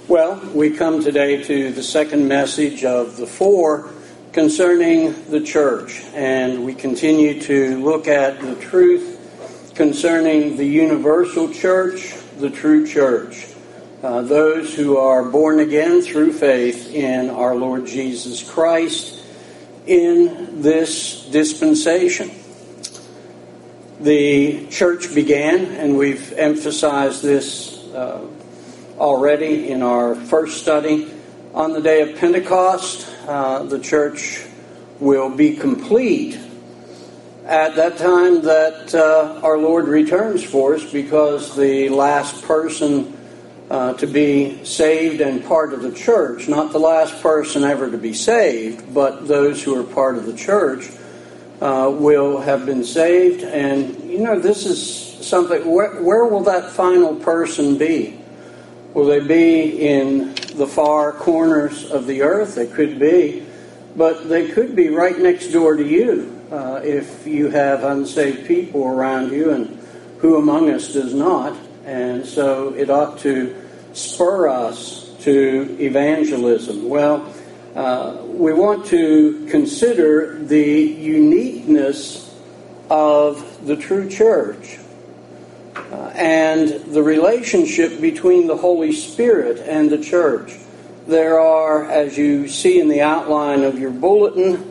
Well, we come today to the second message of the four concerning the church, and we continue to look at the truth concerning the universal church, the true church, those who are born again through faith in our Lord Jesus Christ in this dispensation. The church began, and we've emphasized this already in our first study. On the day of Pentecost, the church will be complete at that time that our Lord returns for us, because the last person to be saved and part of the church, not the last person ever to be saved, but those who are part of the church will have been saved. And this is something, where will that final person be? Will they be in the far corners of the earth? They could be, but they could be right next door to you if you have unsaved people around you, and who among us does not? And so it ought to spur us to evangelism. Well, we want to consider the uniqueness of the true church and the relationship between the Holy Spirit and the church. There are, as you see in the outline of your bulletin,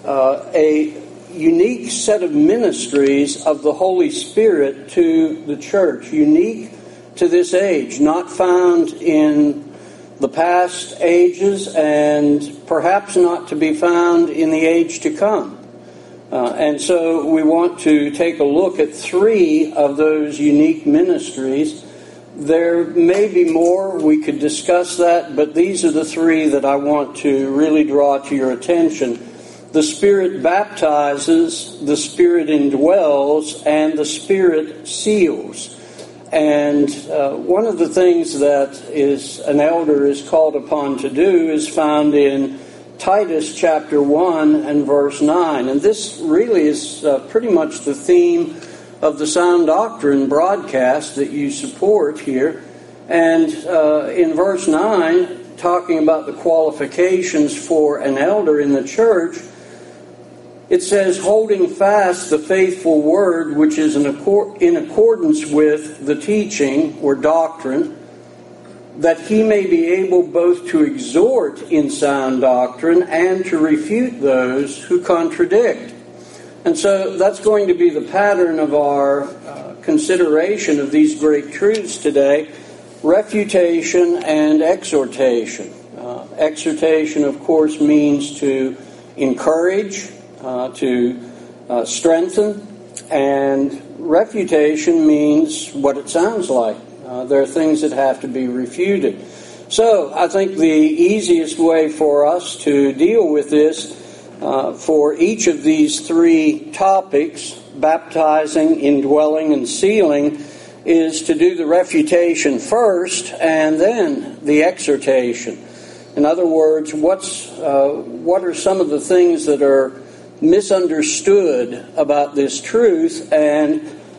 a unique set of ministries of the Holy Spirit to the church, unique to this age, not found in the past ages, and perhaps not to be found in the age to come. And so we want to take a look at three of those unique ministries. There may be more, we could discuss that, but these are the three that I want to really draw to your attention. The Spirit baptizes, the Spirit indwells, and the Spirit seals. And one of the things that an elder is called upon to do is found in Titus chapter 1 and verse 9. And this really is pretty much the theme of the Sound Doctrine broadcast that you support here. And in verse 9, talking about the qualifications for an elder in the church, it says, holding fast the faithful word which is in accordance with the teaching or doctrine, that he may be able both to exhort in sound doctrine and to refute those who contradict. And so that's going to be the pattern of our consideration of these great truths today: refutation and exhortation. Exhortation, of course, means to encourage, to strengthen, and refutation means what it sounds like. There are things that have to be refuted. So I think the easiest way for us to deal with this for each of these three topics, baptizing, indwelling, and sealing, is to do the refutation first and then the exhortation. In other words, what are some of the things that are misunderstood about this truth, and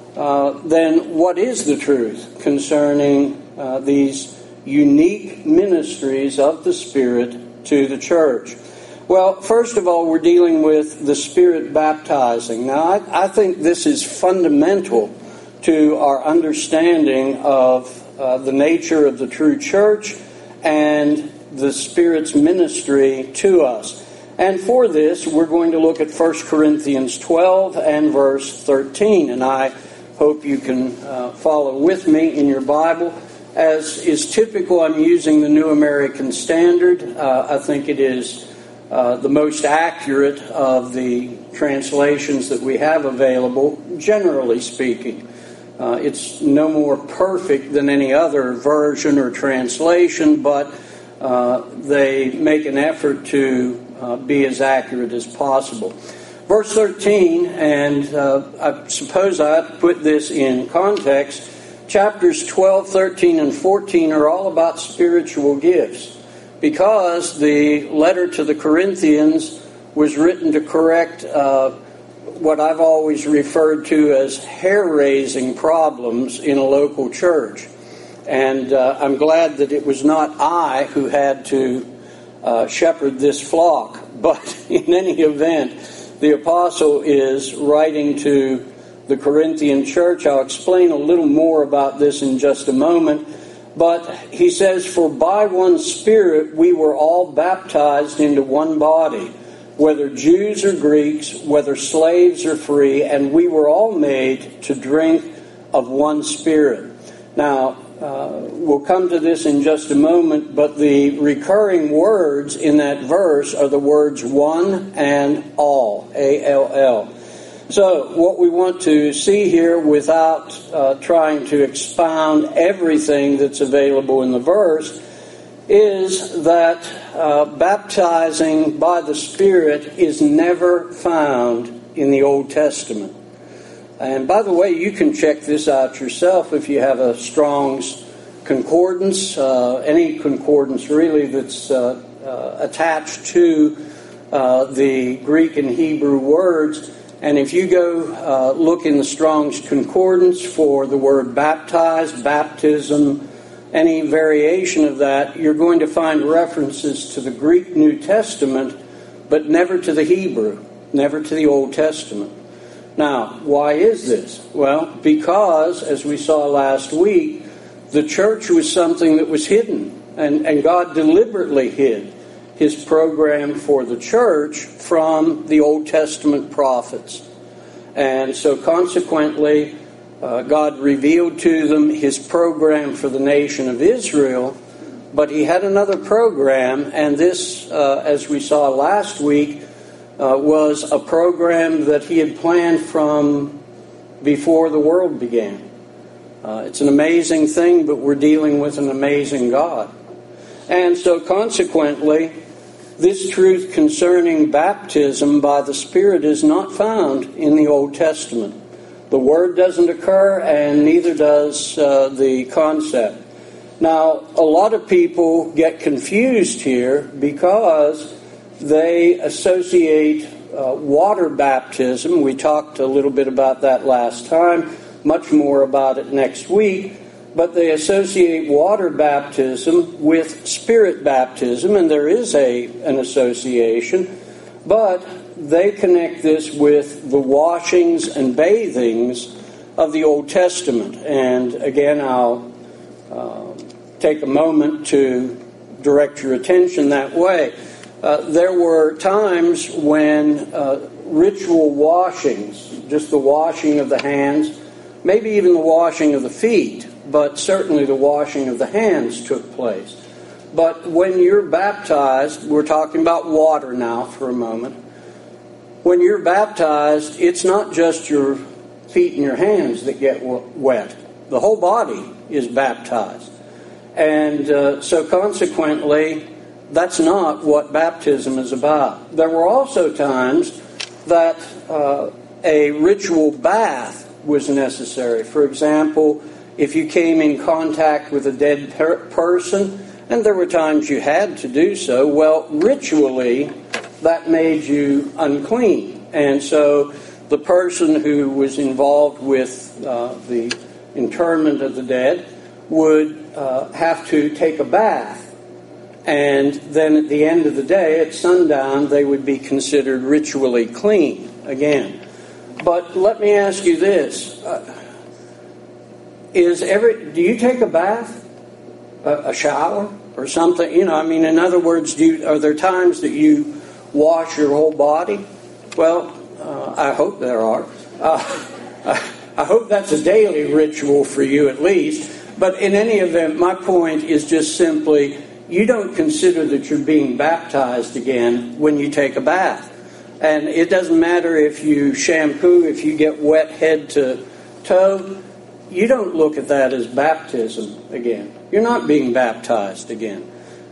then what is the truth concerning these unique ministries of the Spirit to the church? Well, first of all, we're dealing with the Spirit baptizing. Now, I think this is fundamental to our understanding of the nature of the true church and the Spirit's ministry to us. And for this, we're going to look at 1 Corinthians 12 and verse 13. And I hope you can follow with me in your Bible. As is typical, I'm using the New American Standard. I think it is the most accurate of the translations that we have available, generally speaking. It's no more perfect than any other version or translation, but they make an effort to be as accurate as possible. Verse 13, and I suppose I ought to put this in context, chapters 12, 13, and 14 are all about spiritual gifts, because the letter to the Corinthians was written to correct what I've always referred to as hair-raising problems in a local church. And I'm glad that it was not I who had to shepherd this flock. But in any event, the apostle is writing to the Corinthian church. I'll explain a little more about this in just a moment. But he says, "For by one Spirit we were all baptized into one body, whether Jews or Greeks, whether slaves or free, and we were all made to drink of one Spirit." Now, we'll come to this in just a moment, but the recurring words in that verse are the words one and all, A-L-L. So, what we want to see here, without trying to expound everything that's available in the verse, is that baptizing by the Spirit is never found in the Old Testament. And by the way, you can check this out yourself if you have a Strong's Concordance, any concordance really that's attached to the Greek and Hebrew words. And if you go look in the Strong's Concordance for the word baptized, baptism, any variation of that, you're going to find references to the Greek New Testament, but never to the Hebrew, never to the Old Testament. Now, why is this? Well, because, as we saw last week, the church was something that was hidden, and God deliberately hid His program for the church from the Old Testament prophets. And so consequently, God revealed to them His program for the nation of Israel, but He had another program, and this, as we saw last week, was a program that He had planned from before the world began. It's an amazing thing, but we're dealing with an amazing God. And so consequently, this truth concerning baptism by the Spirit is not found in the Old Testament. The word doesn't occur, and neither does the concept. Now, a lot of people get confused here because they associate water baptism. We talked a little bit about that last time, much more about it next week. But they associate water baptism with Spirit baptism, and there is an association. But they connect this with the washings and bathings of the Old Testament. And again, I'll take a moment to direct your attention that way. There were times when ritual washings, just the washing of the hands, maybe even the washing of the feet, but certainly the washing of the hands took place. But when you're baptized, we're talking about water now for a moment. When you're baptized, it's not just your feet and your hands that get wet. The whole body is baptized. And so consequently, that's not what baptism is about. There were also times that a ritual bath was necessary. For example, if you came in contact with a dead person, and there were times you had to do so, well, ritually, that made you unclean. And so the person who was involved with the interment of the dead would have to take a bath. And then at the end of the day, at sundown, they would be considered ritually clean again. But let me ask you this. Do you take a bath? A shower? Or something? In other words, are there times that you wash your whole body? Well, I hope there are. I hope that's a daily ritual for you at least. But in any event, my point is just simply, you don't consider that you're being baptized again when you take a bath. And it doesn't matter if you shampoo, if you get wet head to toe, you don't look at that as baptism again. You're not being baptized again.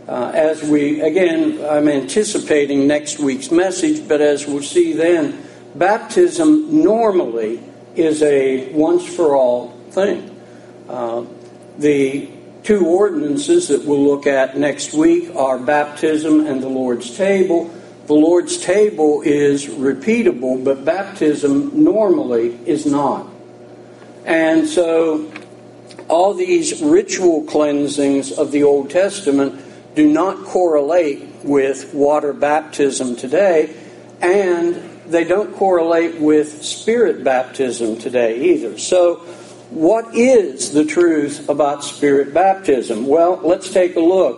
I'm anticipating next week's message, but as we'll see then, baptism normally is a once-for-all thing. The two ordinances that we'll look at next week are baptism and the Lord's table. The Lord's table is repeatable, but baptism normally is not. And so all these ritual cleansings of the Old Testament do not correlate with water baptism today, and they don't correlate with Spirit baptism today either. So, what is the truth about Spirit baptism? Well, let's take a look.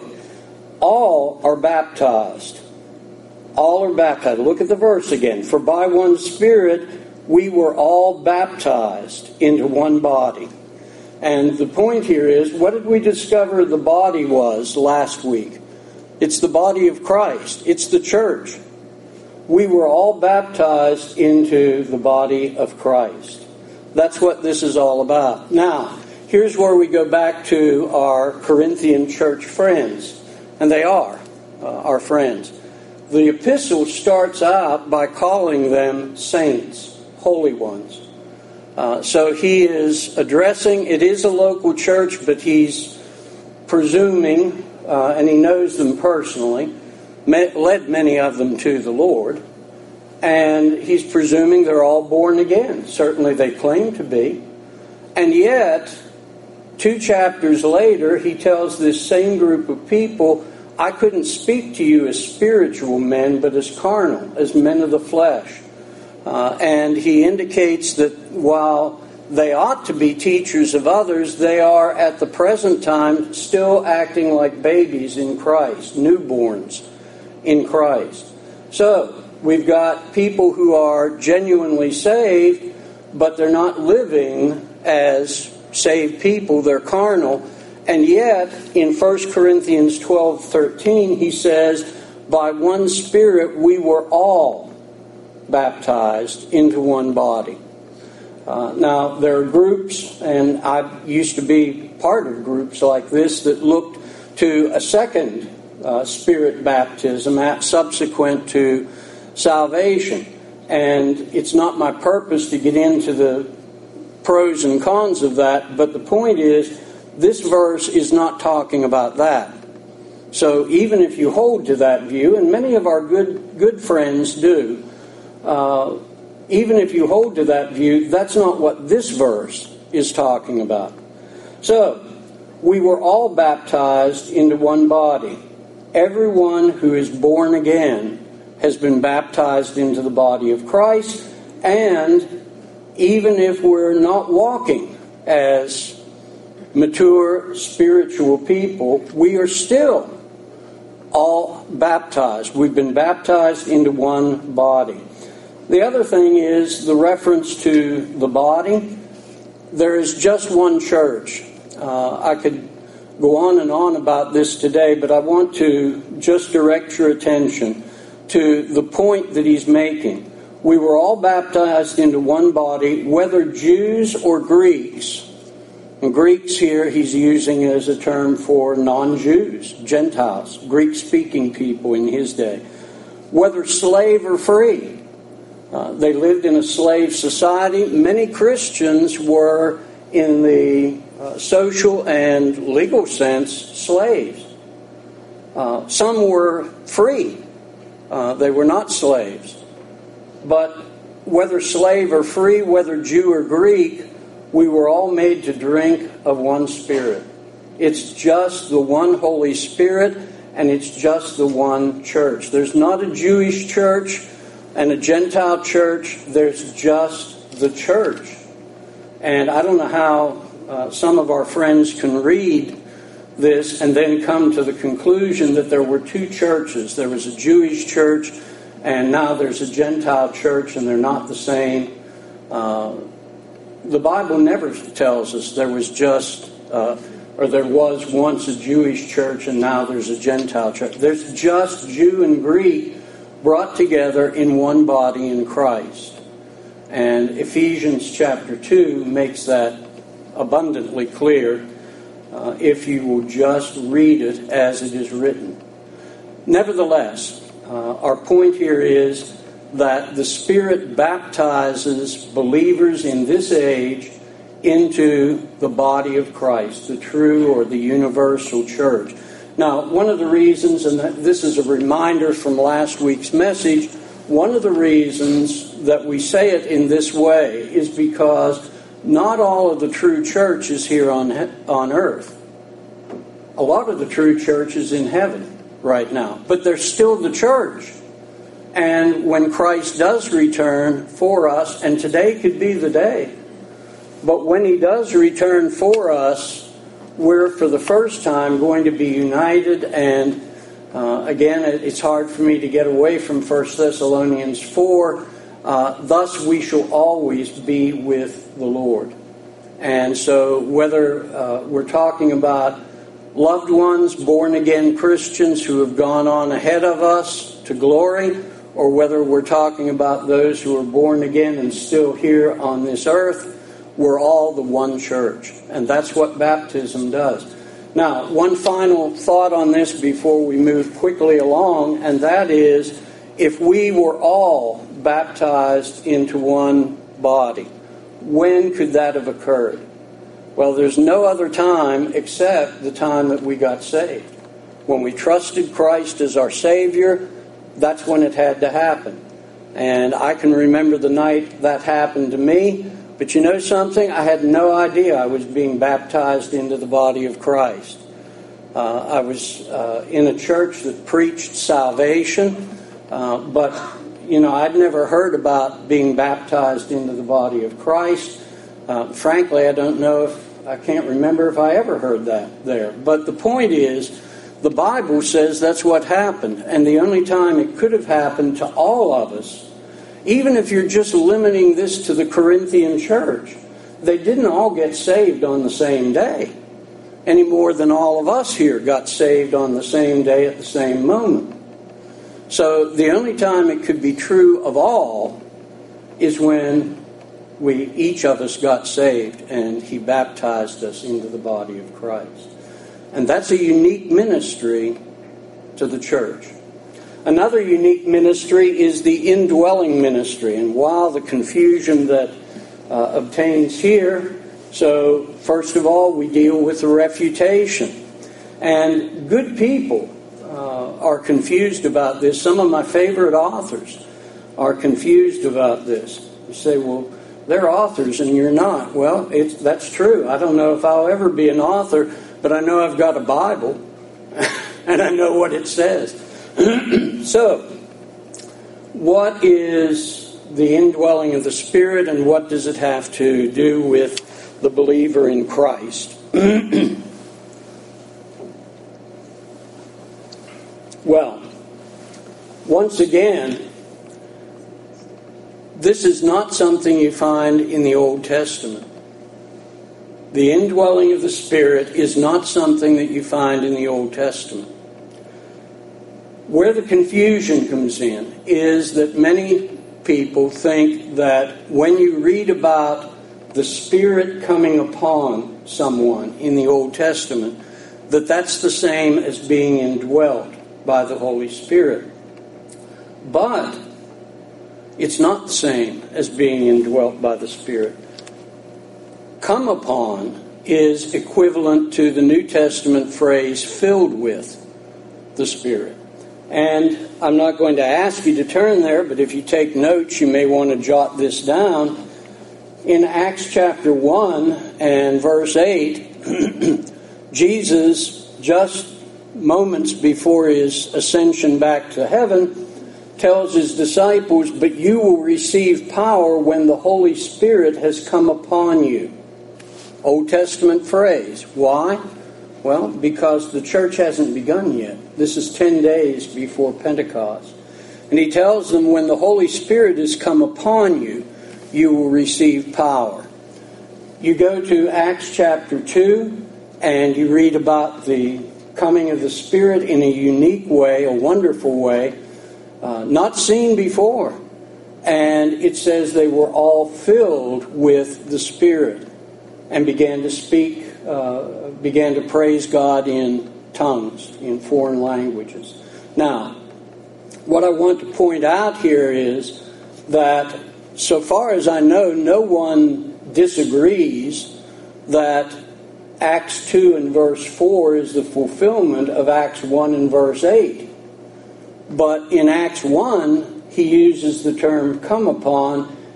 All are baptized. All are baptized. Look at the verse again. For by one Spirit we were all baptized into one body. And the point here is, what did we discover the body was last week? It's the body of Christ. It's the church. We were all baptized into the body of Christ. That's what this is all about. Now, here's where we go back to our Corinthian church friends. And they are our friends. The epistle starts out by calling them saints, holy ones. So he is addressing, it is a local church, but he's presuming, and he knows them personally, led many of them to the Lord, and he's presuming they're all born again. Certainly they claim to be. And yet, 2 chapters later, he tells this same group of people, I couldn't speak to you as spiritual men, but as carnal, as men of the flesh. And he indicates that while they ought to be teachers of others, they are at the present time still acting like babies in Christ, newborns in Christ. So, we've got people who are genuinely saved, but they're not living as saved people, they're carnal. And yet, in 1 Corinthians 12:13, he says, by one Spirit we were all baptized into one body. Now, there are groups, and I used to be part of groups like this that looked to a second Spirit baptism subsequent to salvation. And it's not my purpose to get into the pros and cons of that, but the point is, this verse is not talking about that. So even if you hold to that view, and many of our good friends do, even if you hold to that view, that's not what this verse is talking about. So, we were all baptized into one body. Everyone who is born again has been baptized into the body of Christ, and even if we're not walking as mature spiritual people, we are still all baptized. We've been baptized into one body. The other thing is the reference to the body. There is just one church. I could go on and on about this today, but I want to just direct your attention to the point that he's making. We were all baptized into one body, whether Jews or Greeks. And Greeks here he's using as a term for non-Jews, Gentiles, Greek-speaking people in his day. Whether slave or free. They lived in a slave society. Many Christians were, in the social and legal sense, slaves. Some were free. They were not slaves. But whether slave or free, whether Jew or Greek, we were all made to drink of one Spirit. It's just the one Holy Spirit, and it's just the one church. There's not a Jewish church and a Gentile church. There's just the church. And I don't know how some of our friends can read this and then come to the conclusion that there were two churches. There was a Jewish church, and now there's a Gentile church, and they're not the same. The Bible never tells us there was just, or there was once a Jewish church and now there's a Gentile church. There's just Jew and Greek brought together in one body in Christ. And Ephesians chapter 2 makes that abundantly clear if you will just read it as it is written. Nevertheless, our point here is that the Spirit baptizes believers in this age into the body of Christ, the true or the universal church. Now, one of the reasons, and this is a reminder from last week's message, one of the reasons that we say it in this way is because not all of the true church is here on earth. A lot of the true church is in heaven right now, but they're still the church. And when Christ does return for us, and today could be the day, but when He does return for us, we're for the first time going to be united. And again, it's hard for me to get away from 1 Thessalonians 4. Thus we shall always be with the Lord. And so whether we're talking about loved ones, born-again Christians who have gone on ahead of us to glory, or whether we're talking about those who are born again and still here on this earth, we're all the one church. And that's what baptism does. Now, one final thought on this before we move quickly along, and that is, if we were all baptized into one body, when could that have occurred? Well, there's no other time except the time that we got saved. When we trusted Christ as our Savior, that's when it had to happen. And I can remember the night that happened to me. But you know something? I had no idea I was being baptized into the body of Christ. I was in a church that preached salvation, but I'd never heard about being baptized into the body of Christ. Frankly, I can't remember if I ever heard that there. But the point is, the Bible says that's what happened. And the only time it could have happened to all of us, even if you're just limiting this to the Corinthian church, they didn't all get saved on the same day, any more than all of us here got saved on the same day at the same moment. So the only time it could be true of all is when each of us got saved and He baptized us into the body of Christ. And that's a unique ministry to the church. Another unique ministry is the indwelling ministry. And while the confusion that obtains here, so first of all, we deal with the refutation. And good people are confused about this. Some of my favorite authors are confused about this. You say, well, they're authors and you're not. Well, that's true. I don't know if I'll ever be an author, but I know I've got a Bible and I know what it says. So, what is the indwelling of the Spirit, and what does it have to do with the believer in Christ? Well, once again, this is not something you find in the Old Testament. The indwelling of the Spirit is not something that you find in the Old Testament. Where the confusion comes in is that many people think that when you read about the Spirit coming upon someone in the Old Testament, that's the same as being indwelt by the Holy Spirit. But it's not the same as being indwelt by the Spirit. Come upon is equivalent to the New Testament phrase filled with the Spirit. And I'm not going to ask you to turn there, but if you take notes, you may want to jot this down. In Acts chapter 1 and verse 8, Jesus, just moments before His ascension back to heaven, tells His disciples, "But you will receive power when the Holy Spirit has come upon you." Old Testament phrase. Why? Well, because the church hasn't begun yet. This is 10 days before Pentecost. And He tells them, when the Holy Spirit has come upon you, you will receive power. You go to Acts chapter 2, and you read about the coming of the Spirit in a unique way, a wonderful way, not seen before. And it says they were all filled with the Spirit and began to speak, began to praise God in tongues, in foreign languages. Now, what I want to point out here is that so far as I know, no one disagrees that Acts 2 and verse 4 is the fulfillment of Acts 1 and verse 8. But in Acts 1, he uses the term come upon,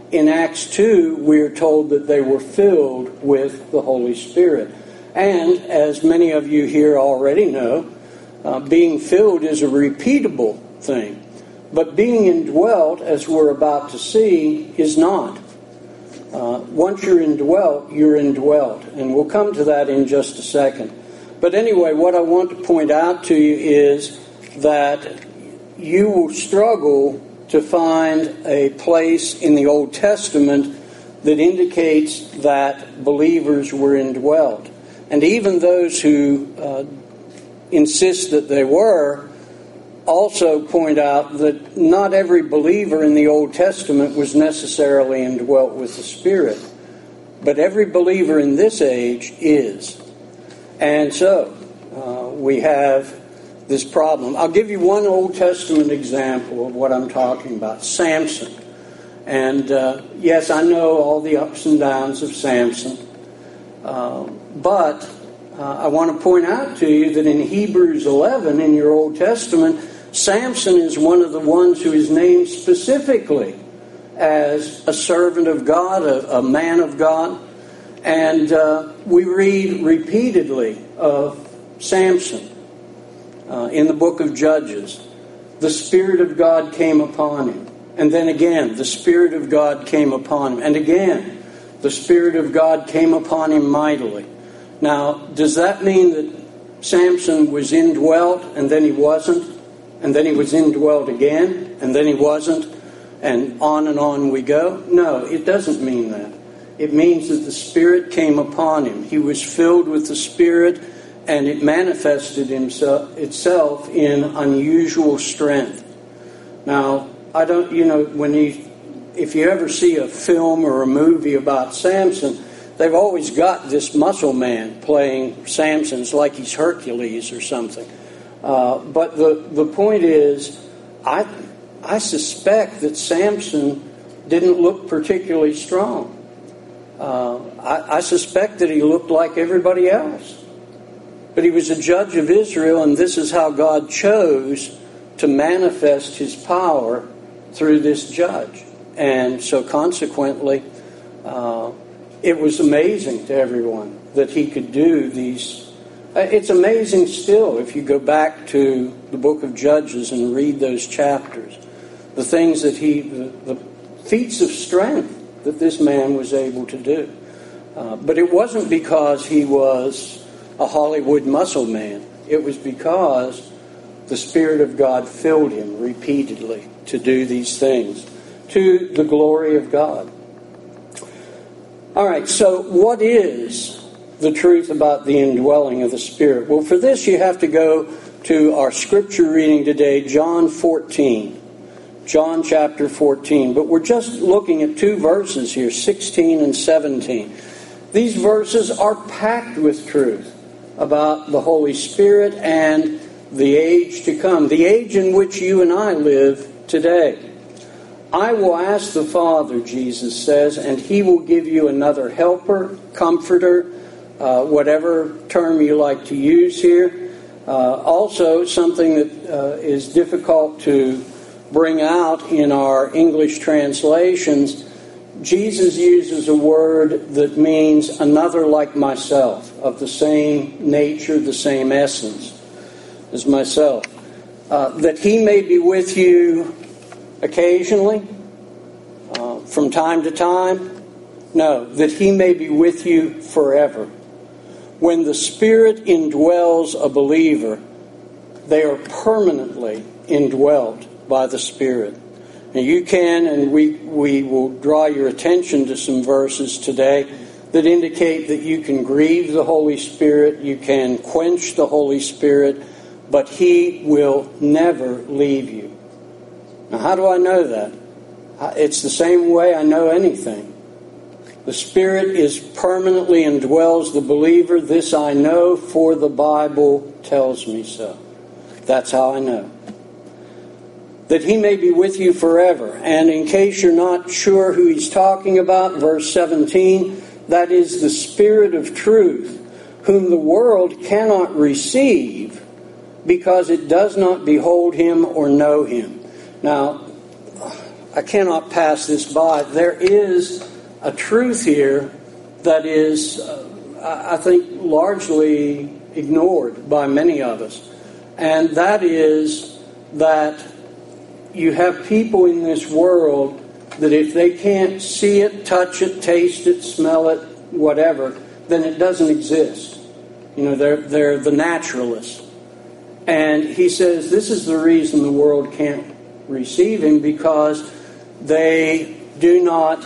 in Acts 2, we are told that they were filled with the Holy Spirit. And, as many of you here already know, being filled is a repeatable thing. But being indwelt, as we're about to see, is not. Once you're indwelt, you're indwelt. And we'll come to that in just a second. But anyway, what I want to point out to you is that you will struggle to find a place in the Old Testament that indicates that believers were indwelt. And even those who insist that they were also point out that not every believer in the Old Testament was necessarily indwelt with the Spirit. But every believer in this age is. And so, we have this problem. I'll give you one Old Testament example of what I'm talking about. Samson. And yes, I know all the ups and downs of Samson. But I want to point out to you that in Hebrews 11 in your Old Testament, Samson is one of the ones who is named specifically as a servant of God, a man of God. And we read repeatedly of Samson in the book of Judges. The Spirit of God came upon him. And then again, the Spirit of God came upon him. And again, the Spirit of God came upon him mightily. Now, does that mean that Samson was indwelt and then he wasn't? And then he was indwelt again and then he wasn't? And on we go? No, it doesn't mean that. It means that the Spirit came upon him. He was filled with the Spirit, and it manifested itself in unusual strength. Now, I don't, if you ever see a film or a movie about Samson, they've always got this muscle man playing Samson. It's like he's Hercules or something. But the point is, I suspect that Samson didn't look particularly strong. I suspect that he looked like everybody else. But he was a judge of Israel, and this is how God chose to manifest his power through this judge. And so consequently, it was amazing to everyone that he could do these. It's amazing still if you go back to the book of Judges and read those chapters. The things that the feats of strength that this man was able to do. But it wasn't because he was a Hollywood muscle man. It was because the Spirit of God filled him repeatedly to do these things to the glory of God. All right, so what is the truth about the indwelling of the Spirit? Well, for this you have to go to our scripture reading today, John 14. John chapter 14. But we're just looking at two verses here, 16 and 17. These verses are packed with truth about the Holy Spirit and the age to come, the age in which you and I live today. I will ask the Father, Jesus says, and He will give you another helper, comforter, whatever term you like to use here. Also, something that is difficult to bring out in our English translations, Jesus uses a word that means another like myself, of the same nature, the same essence as myself. That He may be with you occasionally, from time to time. No, that He may be with you forever. When the Spirit indwells a believer, they are permanently indwelt by the Spirit. And you can, and we will draw your attention to some verses today that indicate that you can grieve the Holy Spirit, you can quench the Holy Spirit, but He will never leave you. Now, how do I know that? It's the same way I know anything. The Spirit is permanently indwells the believer. This I know, for the Bible tells me so. That's how I know. That He may be with you forever. And in case you're not sure who he's talking about, verse 17, that is the Spirit of truth, whom the world cannot receive because it does not behold Him or know Him. Now, I cannot pass this by. There is a truth here that is, I think, largely ignored by many of us. And that is that you have people in this world that if they can't see it, touch it, taste it, smell it, whatever, then it doesn't exist. You know, they're the naturalists. And he says this is the reason the world can't receive him, because they do not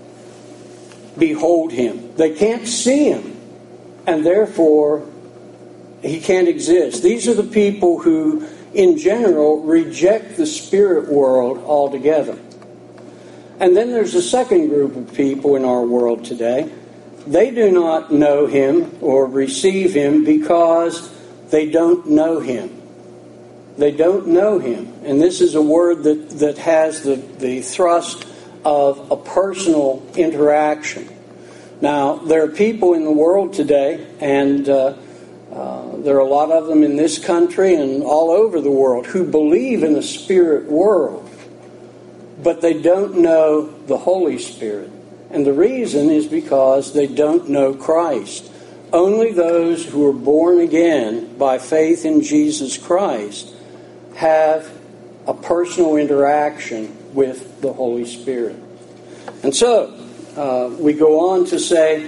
behold him. They can't see him. And therefore, he can't exist. These are the people who, in general, reject the spirit world altogether. And then there's a second group of people in our world today. They do not know him or receive him because they don't know him. They don't know him. And this is a word that has the thrust of a personal interaction. Now, there are people in the world today, and there are a lot of them in this country and all over the world, who believe in a spirit world, but they don't know the Holy Spirit. And the reason is because they don't know Christ. Only those who are born again by faith in Jesus Christ have a personal interaction with the Holy Spirit. And so, we go on to say,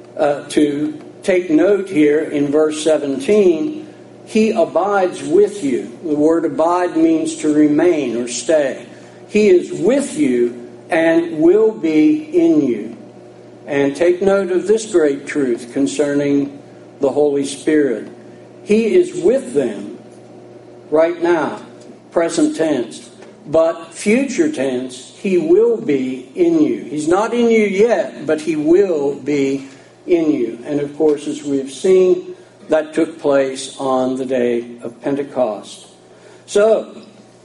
to take note here in verse 17, he abides with you. The word abide means to remain or stay. He is with you and will be in you. And take note of this great truth concerning the Holy Spirit. He is with them right now, present tense. But future tense, he will be in you. He's not in you yet, but he will be in you. And of course, as we've seen, that took place on the day of Pentecost. So,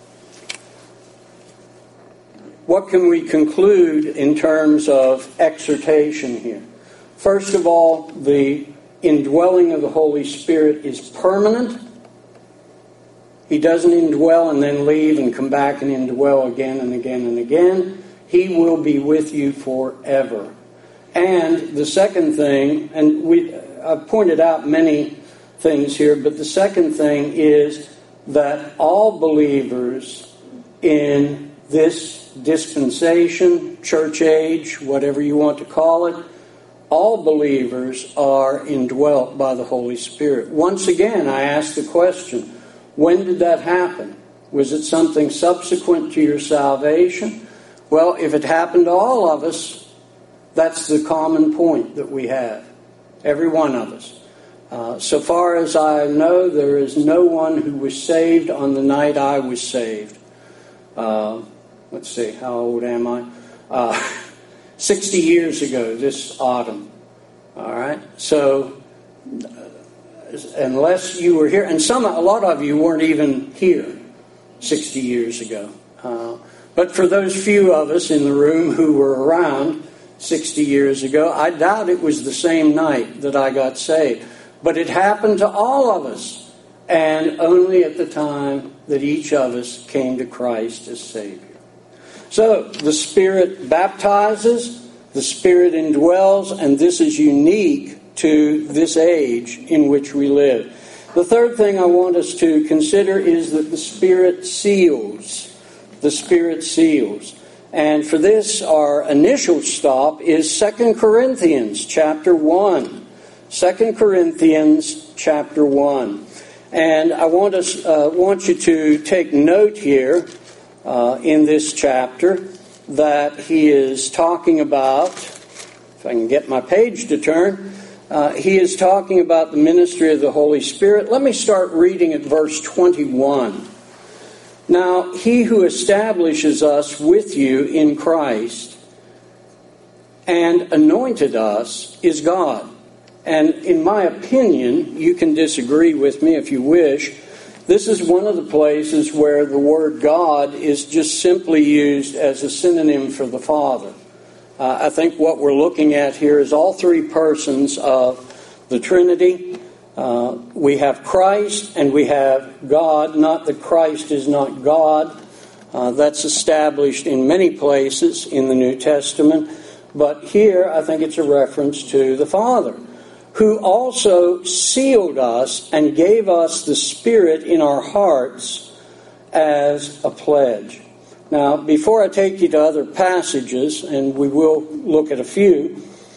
what can we conclude in terms of exhortation here? First of all, the indwelling of the Holy Spirit is permanent. He doesn't indwell and then leave and come back and indwell again and again and again. He will be with you forever. And the second thing, and I've pointed out many things here, but the second thing is that all believers in this dispensation, church age, whatever you want to call it, all believers are indwelt by the Holy Spirit. Once again, I ask the question, when did that happen? Was it something subsequent to your salvation? Well, if it happened to all of us, that's the common point that we have. Every one of us. So far as I know, there is no one who was saved on the night I was saved. Let's see, how old am I? 60 years ago, this autumn. All right? So, unless you were here, and a lot of you weren't even here 60 years ago. But for those few of us in the room who were around 60 years ago, I doubt it was the same night that I got saved. But it happened to all of us, and only at the time that each of us came to Christ as Savior. So, the Spirit baptizes, the Spirit indwells, and this is unique to this age in which we live. The third thing I want us to consider is that the Spirit seals. The Spirit seals. And for this, our initial stop is 2 Corinthians chapter 1. 2 Corinthians chapter 1. And I want you to take note here in this chapter that he is talking about, if I can get my page to turn, he is talking about the ministry of the Holy Spirit. Let me start reading at verse 21. Now, he who establishes us with you in Christ and anointed us is God. And in my opinion, you can disagree with me if you wish, this is one of the places where the word God is just simply used as a synonym for the Father. I think what we're looking at here is all three persons of the Trinity. We have Christ and we have God. Not that Christ is not God, That's established in many places in the New Testament, but here I think it's a reference to the Father, who also sealed us and gave us the Spirit in our hearts as a pledge. Now, before I take you to other passages, and we will look at a few,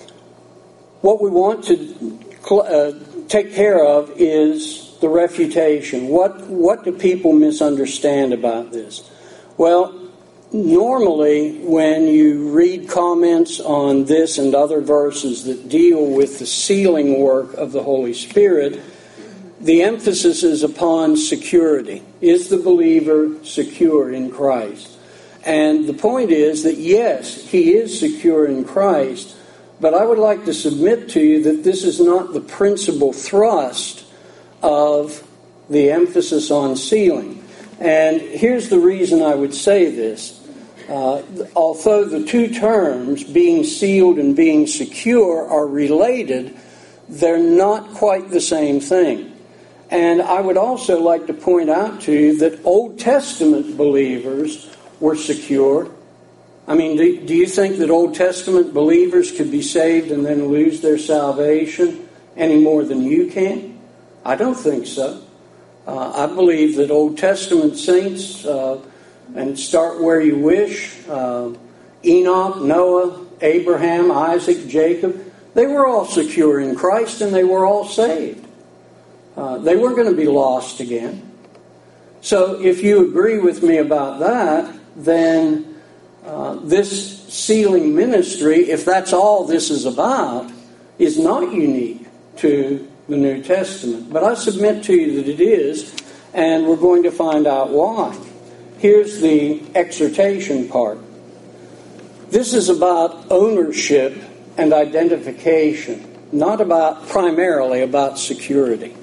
what we want to take care of is the refutation. What do people misunderstand about this? Well, normally when you read comments on this and other verses that deal with the sealing work of the Holy Spirit, the emphasis is upon security. Is the believer secure in Christ? And the point is that yes, he is secure in Christ, but I would like to submit to you that this is not the principal thrust of the emphasis on sealing. And here's the reason I would say this. Although the two terms, being sealed and being secure, are related, they're not quite the same thing. And I would also like to point out to you that Old Testament believers were secure. I mean, do you think that Old Testament believers could be saved and then lose their salvation any more than you can? I don't think so. I believe that Old Testament saints, and start where you wish, Enoch, Noah, Abraham, Isaac, Jacob, they were all secure in Christ and they were all saved. They weren't going to be lost again. So if you agree with me about that, then this sealing ministry, if that's all this is about, is not unique to the New Testament. But I submit to you that it is, and we're going to find out why. Here's the exhortation part. This is about ownership and identification, not primarily about security.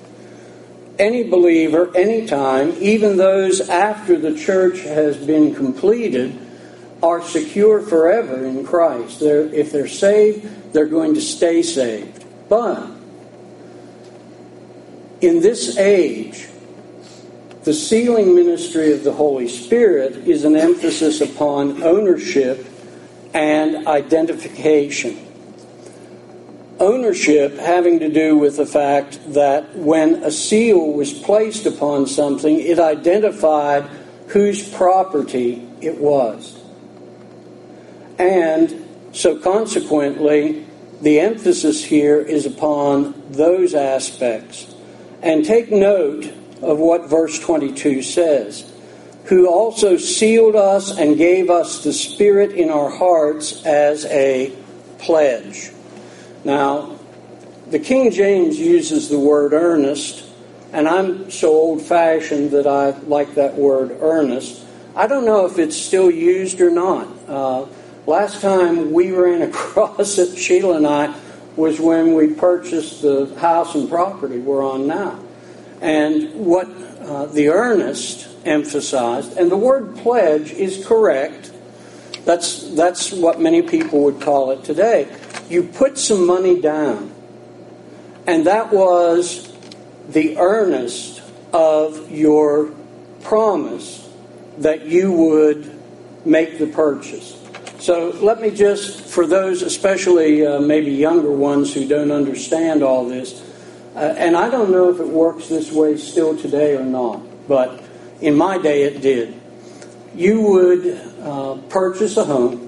Any believer, anytime, even those after the church has been completed, are secure forever in Christ. If they're saved, they're going to stay saved. But in this age, the sealing ministry of the Holy Spirit is an emphasis upon ownership and identification. Ownership having to do with the fact that when a seal was placed upon something, it identified whose property it was. And so consequently, the emphasis here is upon those aspects. And take note of what verse 22 says. Who also sealed us and gave us the Spirit in our hearts as a pledge. Now, the King James uses the word earnest, and I'm so old-fashioned that I like that word earnest. I don't know if it's still used or not. Last time we ran across it, Sheila and I, was when we purchased the house and property we're on now. And what the earnest emphasized, and the word pledge is correct. That's what many people would call it today. You put some money down, and that was the earnest of your promise that you would make the purchase. So let me just, for those especially maybe younger ones who don't understand all this, and I don't know if it works this way still today or not, but in my day it did. You would purchase a home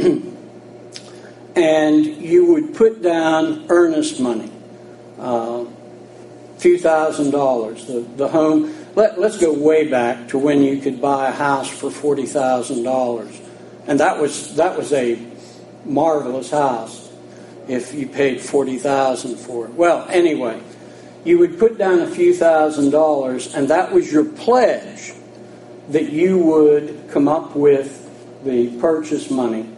and you would put down earnest money, a few $1,000s. The home, let's go way back to when you could buy a house for $40,000. And that was a marvelous house if you paid $40,000 for it. Well, anyway, you would put down a few $1,000s, and that was your pledge that you would come up with the purchase money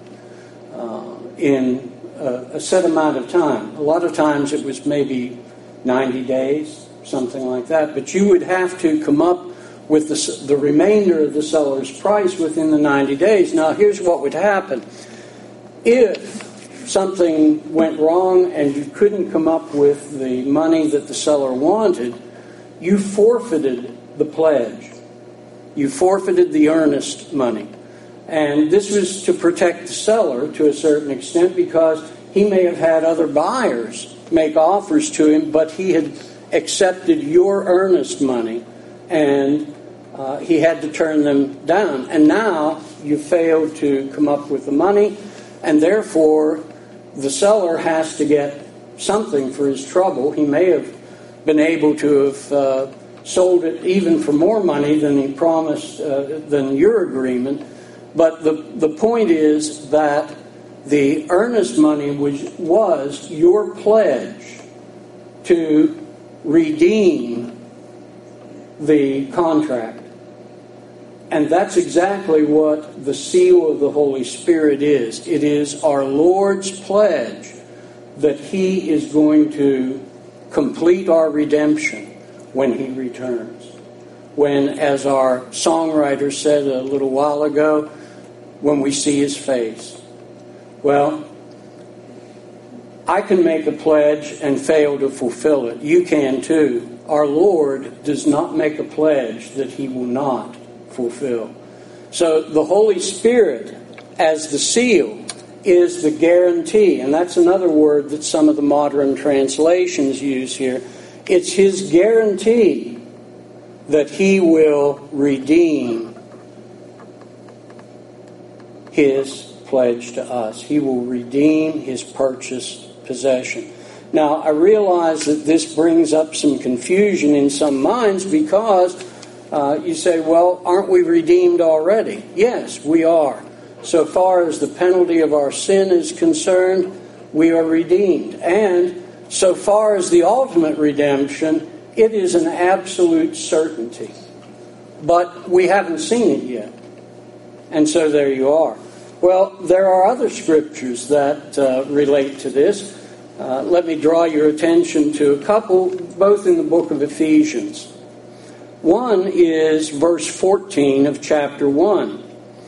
in a set amount of time. A lot of times it was maybe 90 days, something like that. But you would have to come up with the remainder of the seller's price within the 90 days. Now, here's what would happen. If something went wrong and you couldn't come up with the money that the seller wanted, you forfeited the pledge. You forfeited the earnest money. And this was to protect the seller to a certain extent, because he may have had other buyers make offers to him, but he had accepted your earnest money, and he had to turn them down. And now you failed to come up with the money, and therefore the seller has to get something for his trouble. He may have been able to have sold it even for more money than he promised, than your agreement. But the point is that the earnest money was your pledge to redeem the contract. And that's exactly what the seal of the Holy Spirit is. It is our Lord's pledge that He is going to complete our redemption when He returns. When, as our songwriter said a little while ago, when we see His face. Well, I can make a pledge and fail to fulfill it. You can too. Our Lord does not make a pledge that He will not fulfill. So the Holy Spirit, as the seal, is the guarantee. And that's another word that some of the modern translations use here. It's His guarantee that He will redeem His pledge to us. He will redeem His purchased possession. Now, I realize that this brings up some confusion in some minds, because you say, well, aren't we redeemed already? Yes, we are. So far as the penalty of our sin is concerned, we are redeemed. And so far as the ultimate redemption, it is an absolute certainty. But we haven't seen it yet. And so there you are. Well, there are other scriptures that relate to this. Let me draw your attention to a couple, both in the book of Ephesians. One is verse 14 of chapter 1.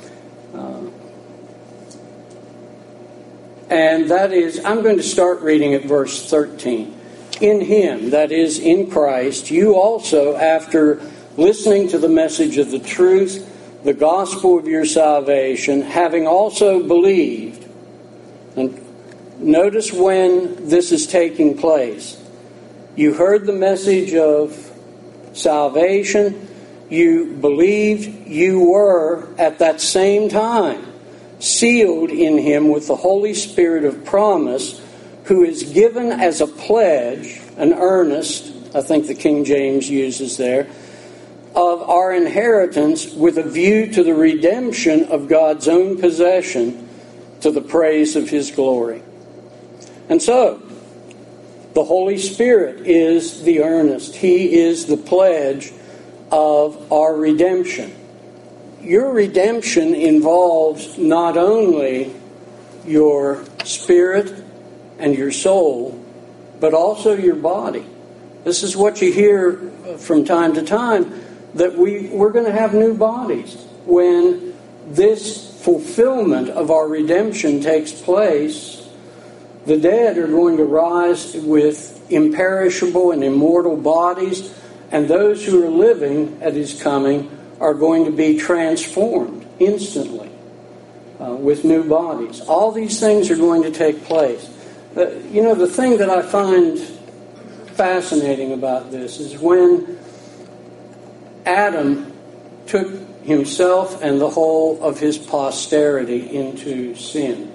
And that is, I'm going to start reading at verse 13. In Him, that is, in Christ, you also, after listening to the message of the truth, the gospel of your salvation, having also believed. And notice when this is taking place. You heard the message of salvation, you believed, you were at that same time sealed in Him with the Holy Spirit of promise, who is given as a pledge, an earnest, I think the King James uses there, of our inheritance, with a view to the redemption of God's own possession, to the praise of His glory. And so, the Holy Spirit is the earnest. He is the pledge of our redemption. Your redemption involves not only your spirit and your soul, but also your body. This is what you hear from time to time, that we're going to have new bodies. When this fulfillment of our redemption takes place, the dead are going to rise with imperishable and immortal bodies, and those who are living at His coming are going to be transformed instantly with new bodies. All these things are going to take place. The thing that I find fascinating about this is when Adam took himself and the whole of his posterity into sin.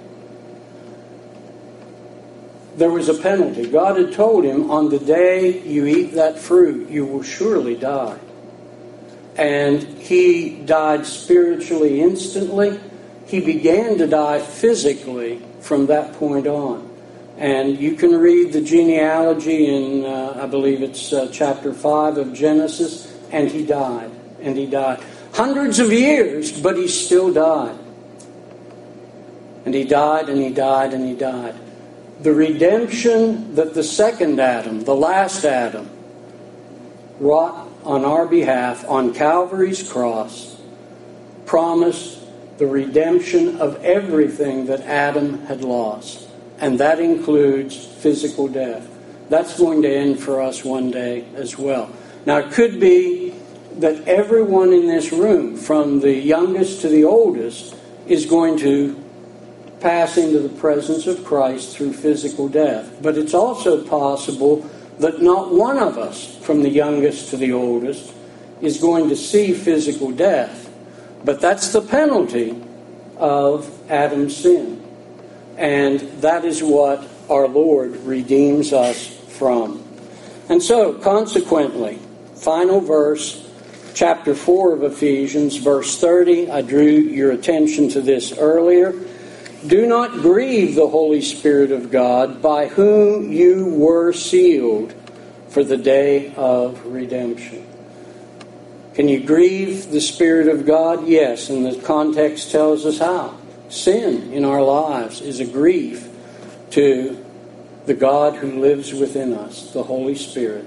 There was a penalty. God had told him, on the day you eat that fruit, you will surely die. And he died spiritually instantly. He began to die physically from that point on. And you can read the genealogy in, I believe it's chapter 5 of Genesis, and he died. And he died. Hundreds of years, but he still died. And he died, and he died, and he died. The redemption that the second Adam, the last Adam, wrought on our behalf on Calvary's cross, promised the redemption of everything that Adam had lost. And that includes physical death. That's going to end for us one day as well. Now, it could be that everyone in this room, from the youngest to the oldest, is going to pass into the presence of Christ through physical death. But it's also possible that not one of us, from the youngest to the oldest, is going to see physical death. But that's the penalty of Adam's sin. And that is what our Lord redeems us from. And so, consequently, final verse, chapter 4 of Ephesians, verse 30. I drew your attention to this earlier. Do not grieve the Holy Spirit of God, by whom you were sealed for the day of redemption. Can you grieve the Spirit of God? Yes, and the context tells us how. Sin in our lives is a grief to the God who lives within us, the Holy Spirit.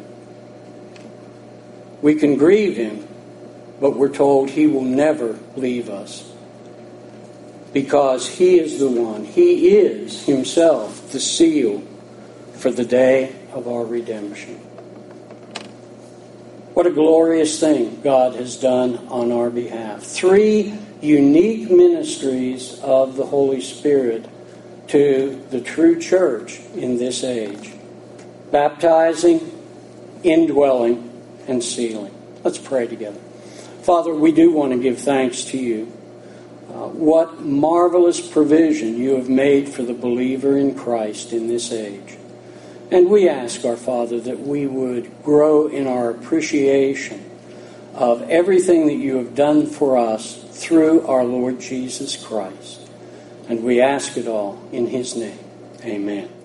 We can grieve Him, but we're told He will never leave us, because He is the one. He is Himself the seal for the day of our redemption. What a glorious thing God has done on our behalf. 3 unique ministries of the Holy Spirit to the true church in this age: baptizing, indwelling, and sealing. Let's pray together. Father, we do want to give thanks to You. What marvelous provision You have made for the believer in Christ in this age. And we ask, our Father, that we would grow in our appreciation of everything that You have done for us through our Lord Jesus Christ. And we ask it all in His name. Amen.